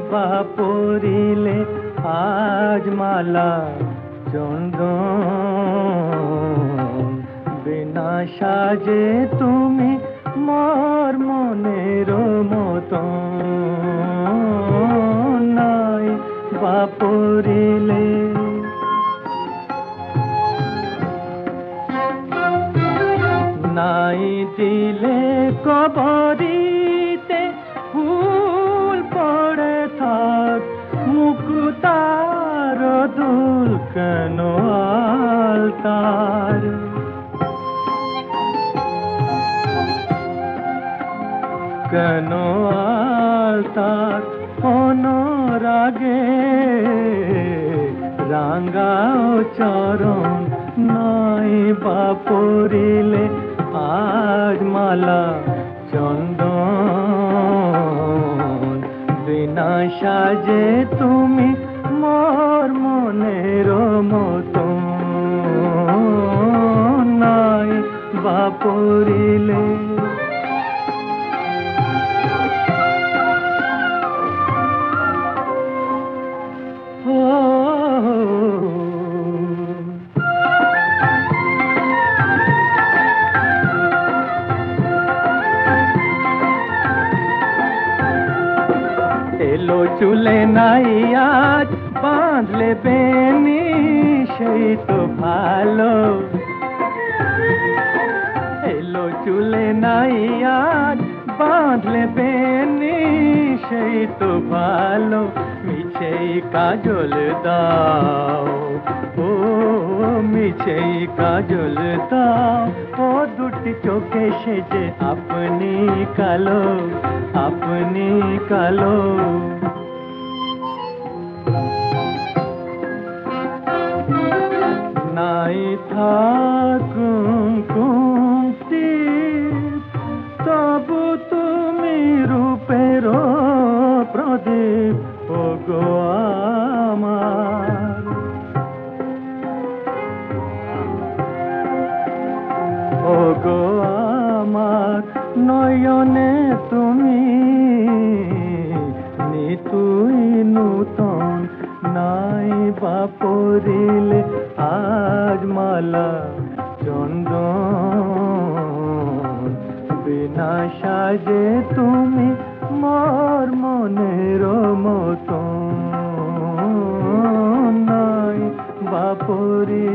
বাপরিলে আজ মালা চন্দন, বিনা সাজে তুমি মোর মনের মতন নাই বাপরিলে। নাই দিলে কবরিতে ফুল পড়ে থাক, মুকুতার দুল কেন আলতার। কেন আলতার অনুরাগে রাঙ্গাও চরণ, নাই বাপরিলে আজ মালা চন্দন, বিনা সাজে তুমি মোর মনের মতন নাই বাপরিলে। এলো চুলে নাই আজ বাঁধলে বেনি, সেই তো ভালো। এলো চুলে নাই আজ বাঁধলে বেনি, সেই তো ভালো। মিছেই কাজল দাও, ও মিছেই কাজল দাও, ও দুটি চোখে সেজে আপনি কালো, আপনি কালো। নাই থাকুন কুন্তি, তবু তুমি রূপের প্রদীপ ওগো আমার। ওগো আমার নয়নে তুমি নিতুই নূতন, নাই বাপরিলে আজ মালা চন্দন, বিনা সাজে তুমি মোর মনের মতন নাই বাপরিলে।